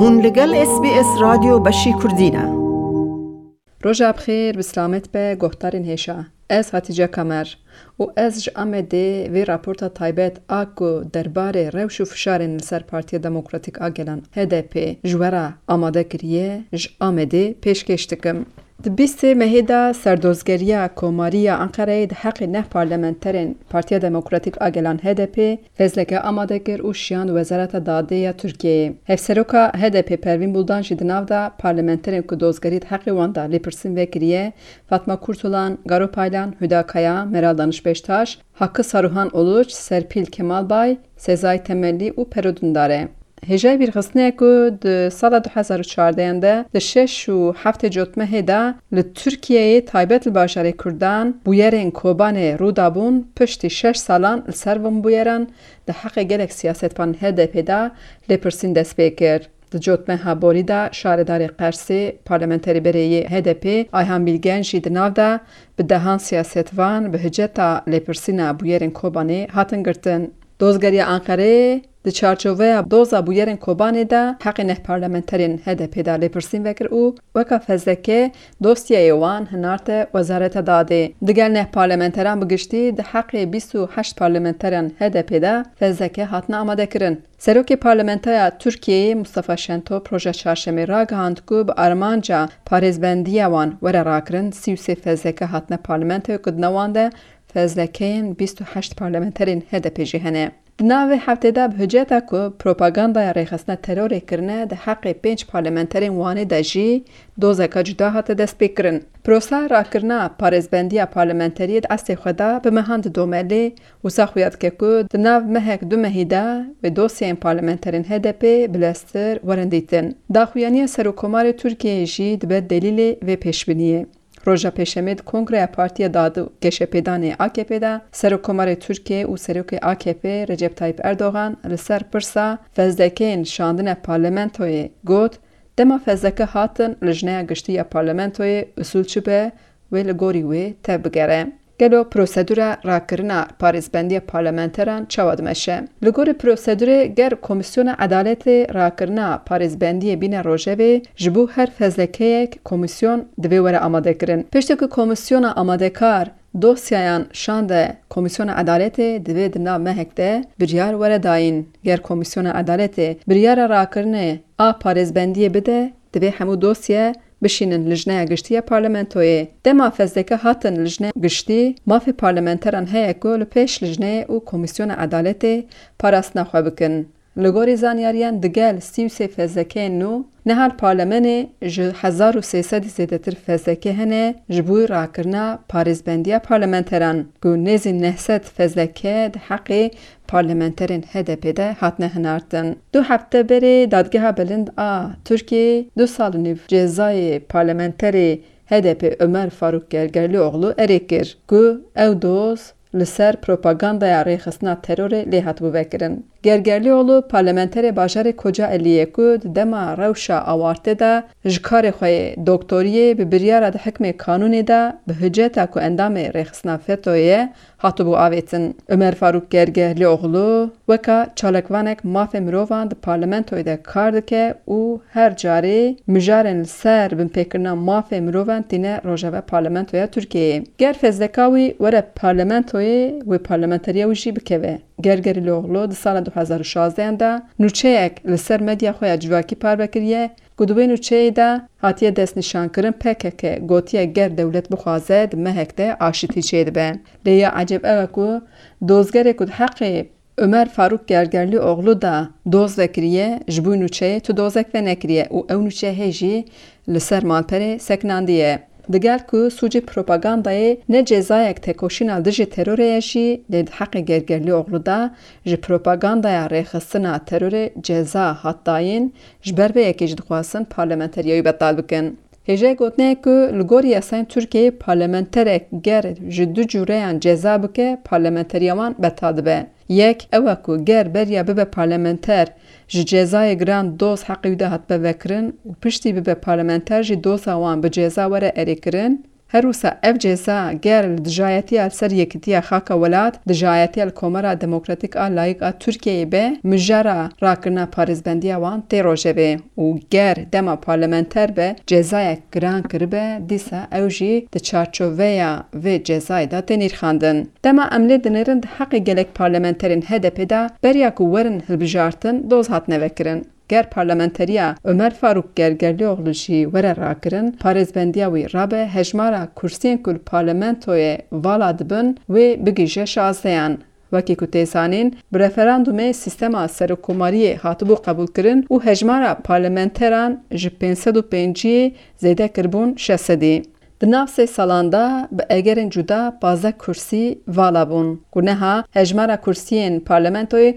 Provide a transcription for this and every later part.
هون لگل SBS رادیو بشی کردینه. روژا بخیر بسلامت به گوهترین هیشا. از هاتیجا کمر و از آمده و راپورتا تایبت آگو درباره روش و فشارن لسر پارتی دموکراتیک آگلان HDP جوارا آماده کریه آمده پیشکشتکم. بیست مهدا سردوزگریا کوماریا انقره ده حق نه پارلمانترین پارتی دموکراتیک آگلان HDP فزلکه آماده کر و شیان وزارت داده ترکیه. هفسروکا HDP پروین بولدان جد ناو دا پارلمانترین کدوزگرید حق واندا لیپرسین وکریه فاطمه کورتولان، گارو پایلان، هدا کایا، مرال دانشبشتاش، Hakkı Saruhan Uluç, Serpil Kemalbay, Sezai Temelli و پرودون داره. هجای بیرخصنه که ده سال 2014 ده 6 و 7 جوتمه هدا لترکیه تایبت الباشر کردان بویرین کوبان رودابون پشت 6 سالان السرون بویرن ده حق گلک سیاست پان HDP دا لپرسین دست بکر. ده جوتمه ها بوریدا شاردار قرسی پارلمانتری برای HDP آیهان بیلگن جید ناو دا به دهان سیاستوان به هجتا لپرسینا بویرین کوبانه هاتن گرتن. دوزگری انقره د چارچوبه دوزا بویرین کوبانه دا حق نه پارلمانترین HDP دا لپرسین وکر او وکا فزدکه دوستی ایوان هنارت وزارت داده. دگل نه پارلمانتران بگشتی د حق 28 پارلمانترین HDP دا فزدکه هاتنا آماده کرن. سروک پارلمانتریا ترکیه مصطفی شنتو پروژه چهارشنبه را گهاند که به آرمانجا پارێزبندی وان وره راکرن 33 فزدکه هاتنا پارلمانتر کدنوانده فزلکین 28 پارلمانترین HDP جهنه. ناو هفته دا به هجتا که پروپاگاندا ریخستن ترور کرنه ده حق 5 پارلمانترین وانه دا جی دوزکا جدا هات دست بکرن. پروسا را کرنه پارێزبندی پارلمانتری ده است خدا به مهاند دوملی و ساخویت که ده ناو مهک دو مهیده و دوسیین پارلمانترین HDP بلستر ورندیتن. داخویانی سروکمار ترکیه جی ده به دلیل و پیشبینیه. روژا پیشمید کنگره پارتی دادو گشپیدان AKP دا سروکمار ترکیه و سروک AKP رجب طایب اردوغان لسر پرسا فزدکین شاندن پارلمانتوی گوت دما فزدکه هاتن لجنه گشتی پارلمانتوی اصول چوبه و لگوری وی تبگره. گلو پروسیدور راکرنا پارێزبندی پارلمانتران چواد مشه. لگور پروسیدور گر کمیسیون عدالت راکرنا پارێزبندی بین روژه جبو هر فزلکه یک کمیسیون دوی وره آماده کرن. پشت که کمیسیون آماده کار دوسیایان شانده کمیسیون عدالت دوی دنا مهک ده بریار وره داین. گر کمیسیون عدالت بریار راکرنه پارێزبندی بده دوی همو دوسیه بشینن لجنه گشتی پارلمانتوی. دما فزدکه هاتن لجنه گشتی مافی پارلمانتران هیا گل پیش لجنه و کمیسیون عدالت پاراست نخواه بکن. لگوری زانیاریان دگل 33 فزدکه نو نهار پارلمانه 1300 زیده تر فزدکه هنه جبوی راکرنا پارێزبندی پارلمانتران گو نزی 900 فزدکه ده حقی پارلمانترین HDP ده هاتنه هنارتن. 2 هفته بری دادگاه بلند ترکیه 2 سال نیو جزای پارلمانتری HDP Ömer Faruk Gergerlioğlu erekir گو او دوز لسر پروپاگاندا ریخستنا ترور لیهات بو وکرن. گرگرلیوغلو پارلمانتر باجار کجا الیه که دما روشا آوارته دا جکار خواه دکتوریه به بریاره ده حکم کانونی دا به هجتا که اندام ریخستنا فتویه هاتو بو آویتن. عمر فاروق گرگرلیوغلو وکا چالکوانک ماف مروفان ده پارلمانتوی ده کارد که او هر جاری مجارن سر بین پیکرنا ماف مروفان تینه روژاوه پارلمانتوی ترکیه. گر فزدکاوی وره پارلمانتوی و پارلمانتریه ویجی بکوه. گرگرلیوغلو ده سال 2016 دا نوچه یک لسر مدیا خواه جواکی پار بکریه گدوی نوچه دا هاتیه دست نشان کرن پکه که گوتیه گر دولت بخوازه ده مهک ده آشتی چه ده بین. لیا عجب اوه که دوزگره کد حق عمر فاروق گرگرلیوغلو دا دوز وکریه جبوی نوچه تو دوزک و نکریه و او نوچه هجی لسر مالپره سکناندیه. دگل که سوچ پروپاگاندای نه جزایک تکوشینا دژ تروریشی لید حق گرگرلیوغلو دا ج پروپاگاندای ریخستنا ترور جزا هاتداین جبر به یکیج دخواستن پارلمانتریایی بطال بکن. هجای گوتنه که لگوری یاسین ترکیه پارلمانتره گر جدو جوریان جزا بکه پارلمانتریوان بطال به. یک اوه که گر بریا ببه پارلمانتر جزای گران دوز حقی ده هات بوکرن و پشتی ببه پارلمانتر جی دوز آوان به جزا وره اری کرن هروسا اف جزا گر دجایتی سر یکتیا خاکا ولات دجایتی الکومرا دموکراتیک لایق ترکیه به مجرا راکرنا پارێزبندیە وان تێ ڕۆژە بێ و گر دەما پارلەمەنتەر بە جێزایەک گران کردبە دیسا ئەو ژی di çarçoveya vê cezayê da tê nîrxandin. Dema em lê dinêrin di heqê gelek parlementerên HDP da beriya ku werin hilbijartin doz hatine vekirin. Ger parlamenteriya Ömer Faruk Gergerlioğlu jî were rakirin, parêzbendiya wî rabe hejmara kursiyên ku li parlamentoyê vala dibin wê bigîje 16yan. Wekî ku tê zanîn, bi referandumê sîstema serokkomariyê hatibû qebûlkirin û hejmara parlamenteran ji 505 zêde kirbûn 600. Di nav sê salan da bi egerên cuda 15 kursî vala bûn ku neha hejmara kursiyên parlamentoyê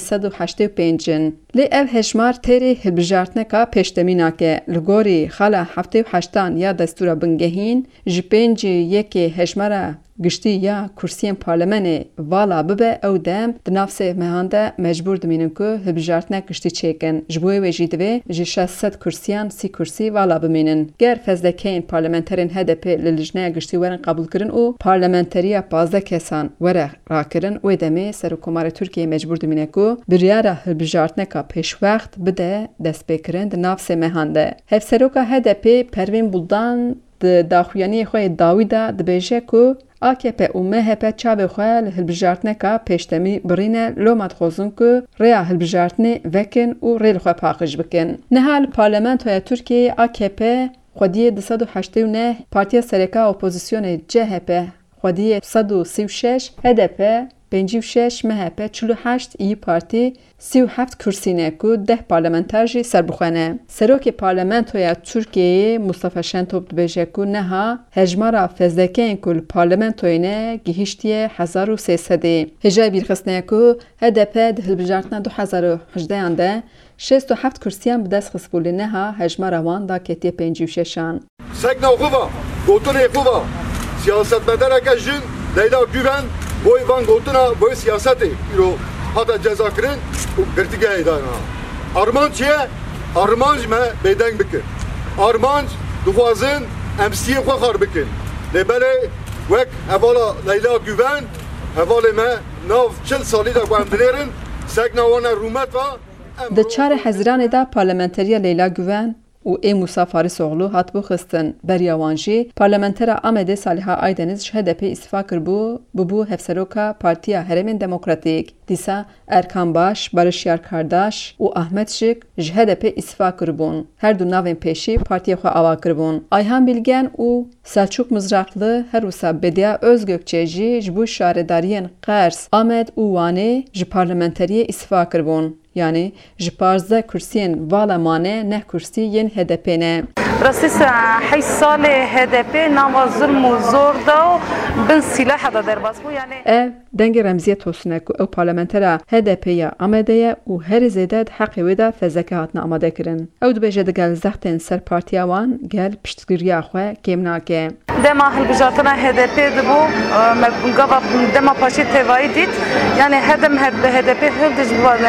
585 lê ev hejmar têrê hilbijartineka pêştemînak e li gorî xala 78 ya destûra bingehîn ji 5 yekê hejmara giştî ya kursiyên parlemenê vala bibe ew dem di nav sê mehan de mecbûr dimînin ku hilbijartinek giştî çêkin. Ji bo wê jî divê ji 600 kursiyan 30 kursî vala bimînin. Ger fezlekeyên parlamenterên HDP li lijneya giştî werin qebûlkirin û parlamenteriya 15 kesan were rakirin wê demê Serokkomarê Tirkiyeyê mecbûr dimîne ku biryara hilbijartineka pêşwext bide destpêkirin di nav sê mehan de. Hevseroka HDP Pervîn Buldan di daxuyaniyê xwe dawî da dibêje ku AKP û MHP çavê xwe li hilbijartineka pêştemî birîne loma dixwazin ku rêya hilbijartinê vekin û rê li xwe paqij bikin. Niha li Parlamentoya Tirkiyeyê AKP xwediyê 289, Partiya Sereka Opozisyonê CHP xwediyê 136, HDP 56, MHP 48, İYİ Parti 37 kursîne ku 10 parlamenter jî serbixwene. Serokê Parlamentoya Tirkiyeyê Mustafa Şentop dibêje ku neha hejmara fezlekeyên ku li parlamentoyê ne gihîştiye 1300. Hêja bîrxistneya ku HDP di hilbijartina 2018 de 67 kursiyan bi dest xist bû lê neha hejmara wan da ketiye 56an. Sekna xuva, gotunê xuva, siyasetmedareke jin Leyla Güven boy van gotuna boy siyasetê îro hata ceza kirin û girtîgehê dana. Armanc ye, armanc me bêdeng bikin. Armanc dixwazin em siyê xwe xar bikin. Lêbelê wek hevala Leyla Güven, hevalê me nav 40 salî de ku em dinêrin, sekna wan e rûmet va. Di çarê Heziranê da parlamenteriya Leyla Güven û ê Musa Farisoğlu hatibû xistin. Beriya wan jî parlamentera Amedê Saliha Aydeniz ji HDP îstîfa kirbû bibû hevseroka Partiya Herêmên Demokratîk. Dîsa Erkan Baş, Barışyar Kardaş û Ahmet Şık ji HDP îstîfa kirbûn. Her du navên pêşî partiyê xwe ava kirbûn. Ayhan Bilgen û Selçuk Mızraklı her wisa Bediya Özgökçe jî ji bo şaredariyên Qers, Amed û Wanê ji parlamenteriyê îstîfa kirbûn. Yani ji 15 kursiyên vala mane neh kursî yên HDP ne. Rasisa 8 salê HDP nava zulm û zor da bin silaha da derbas bû yani. Ev dengê Remziye Tosunê ku ew parlamentera HDP-ya Amedê ye û herî zêde di heqê wê de fezleke hatine amadekirin. Ew dibêje digel zextên ser partiya wan gel piştgiriya xwe kêm nake. Dema hilbijartina HDP dibû gava dema paşê tevayî dît yani hedem HDP hildij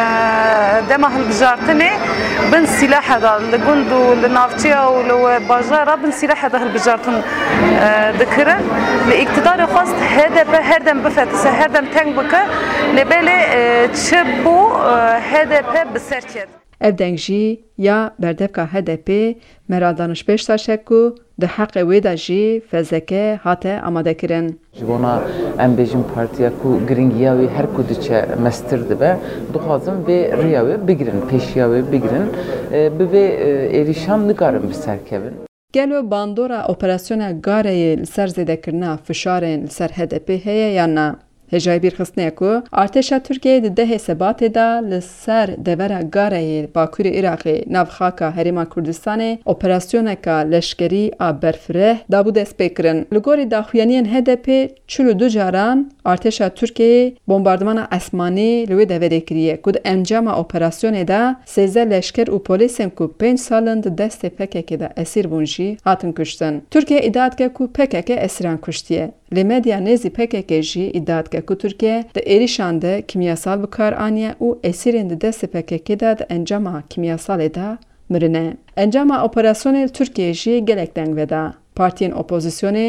dema hilbijartinê bin silaha da li gund û li navçeya û li bajara bin silaha da hilbijartin dikirin. Li iktidarê xwast HDP her dem bifetise her dem teng bike lêbelê çi bû HDP bi ser çêt. Ev deng jî ya berdevka HDP Mera Danişpêş ku di heqê wê de jî fezleke hate amadekirin. Ji bona em bêjin partiya ku giringiya wê her ku diçe mestir dibe, dixwazin vê rêya wê bigirin, pêşiya wê bigirin, bi vê êrîşan nikarin bi serkevin. Gelo bandora operasyona Gareyê li ser zêdekirina fişarên li ser HDP heye yan na? Hêjayê bîrxistneya ku artêşa Tirkiyeyê di dehê Sebatê da li ser devera Gareyê Bakurê Iraqê nav xaka Herêma Kurdistanê operasyoneka leşkerî a berfireh dabû destpêkirin. Li gorî daxuyaniyên HDP 42 caran artêşa Tirkiyeyê bombardmana esmanî li wê deverê kiriye ku di encama operasyonê da 13 leşker û polîsên ku 5 salin di destê PKK de esîr bûn jî hatin kuştin. Tirkiye iddia dike ku PKK esîran kuştiye. Li medya nêzî PKK jî iddia dike ku Tirkiye di êrişan de kimyasal bikar aniye û esîrên di destê PKK de di encama kimyasalê da mirine. Encama operasyonê Tirkiye jî gelek deng veda. Partiyên opozisyonê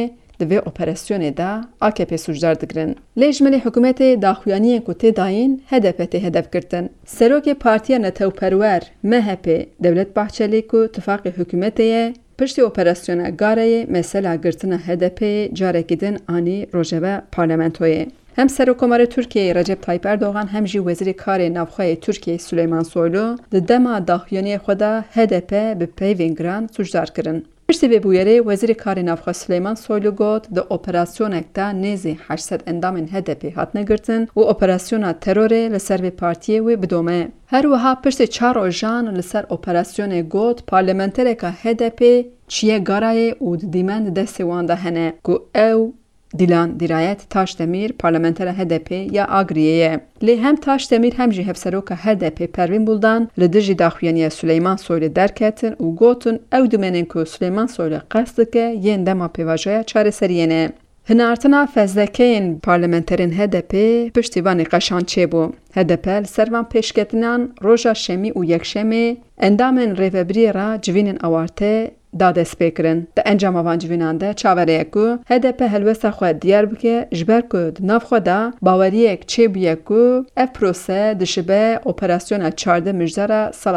دوی اپراسیون دا AKP سوجدار دگرن. لیجملی حکومت داخویانی کوتی داین HDP ته هدف کردن. سروک پارتیا نتو پرور MHP دولت بحچلی کو اتفاق حکومتیه پشت اپراسیون گاره مثلا گرتن HDP جارکیدن آنی روژه پارلمانتویه. هم سرکمار ترکیه رجب طایب اردوغان هم جی وزیر کار نافخای ترکیه سلیمان سویلو د دما داخویانی خدا HDP به پیوینگران سوجدار کرن. پشتی به بویره وزیر کار نافخای سلیمان سویلو گفت د اپراسیون اکتا نیزی 800 اندام HDP هات نگرتن و اپراسیون ترور لسر به پارتیه و بدومه. هر وها پشت 4 روزان لسر اپراسیون گفت پارلمانتر که HDP چیه گارای و دیمند دست وانده هنه گو او دیلان درایت تاش دمیر پارلمانتر HDP یا آگریه. لی هم تاش دمیر هم جی هفسروک HDP پروین بولدان لدرجی داخویانی سلیمان سویل درکتن و گوتن او دومنین که سلیمان سویل قصد که ین دما پیواجای چاره سرینه. هنارتنا فزدکین پارلمانترین HDP پشتیوانی قشان چه بو. HDP سروان پیشکتنان روژا شمی و یک شمی اندامن ریوبری را جوینن آوارته داده سپیکرن. ده انجام آوان جوینانده چاوره کو HDP هلوسا خود دیار بکه جبر کد ناف خودا باوریک چه بیه کو اف پروسه دشبه اپراسیون 14 مجزره سال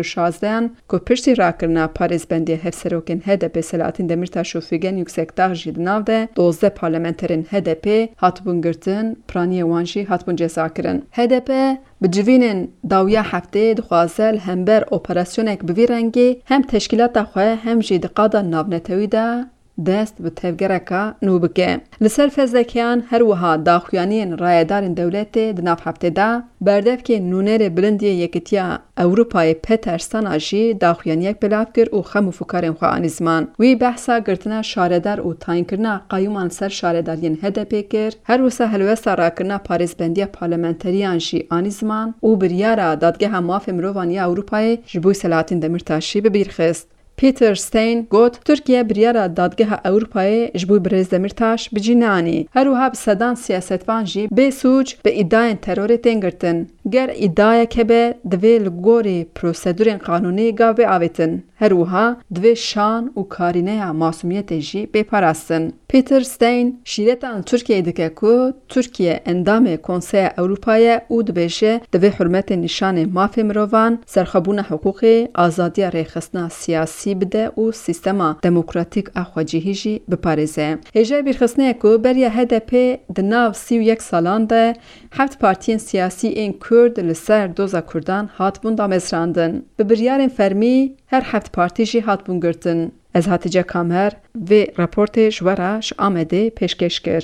2016 که پشتی را کرنا پاریز بندی هفسروکن HDP سلاتین دمیرتاش و فیگن یکسک داغجید ناو ده 12 پارلمانترین HDP هاتبون گرتن پرانی وانجی هاتبون جزا کرن. HDP بجوینن داویا هفته دخوازل هم بر اپراسیونک بویرنگی هم تشکیلات دخواه هم جید قادا نابنتوی دا دست به تفگرکا نوبکه. لسر فزدکیان هر وها داخویانین رایدارین دولت دناف هفته دا بردف که نونر بلندی یکتیا اوروپای پترستان آجی داخویانیک بلاف کر و خم و فکارین خواه آنیزمان. وی بحثا گرتنا شاردار و تاین کرنا قایومان سر شاردارین HDP کر هر وسا هلوسا را کرنا پاریز بندی پارلمانتریان جی آنیزمان و بریارا دادگه هم ماف مروانی اوروپای جبوی سلاتین دمیرتاشی ببیرخست. پیتر ستین گوت ترکیه بریارا دادگاه اروپای جبوی برز دمیرتاش بجینانی هر وها بسدان سیاستوان جی به سوج به ادعای ترور تنگرتن گر ادعای که به دوی لگوری پروسیدورین قانونی گاوه آویتن هر وها دوی شان و کارینه معصومیت جی بپاراستن. پیتر ستین شیرتان ترکیه دکه که ترکیه اندام کنسای اروپای او دویشه دوی حرمت نشان مافی مروان سرخبون حقوق آزادی ریخستنا سیاسی بده و سیستما دموکراتیک اخواجی جی بپارزه. هجای بیرخستنه که بریا HDP دناو 31 سالان ده 7 پارتین سیاسی این کرد لسر دوزا کردان هات بون دامزراندن. به بریارین فرمی هر 7 پارتی جی هات بون گرتن. از هاتیجه کامر و راپورت جوارش آمده پیشکش کرد.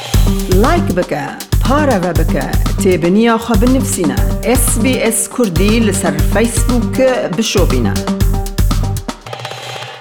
لایک بکه، پاره و بکه، تیبنیا خواب نفسینا. SBS کردی لسر فیسبوک بشو بینا.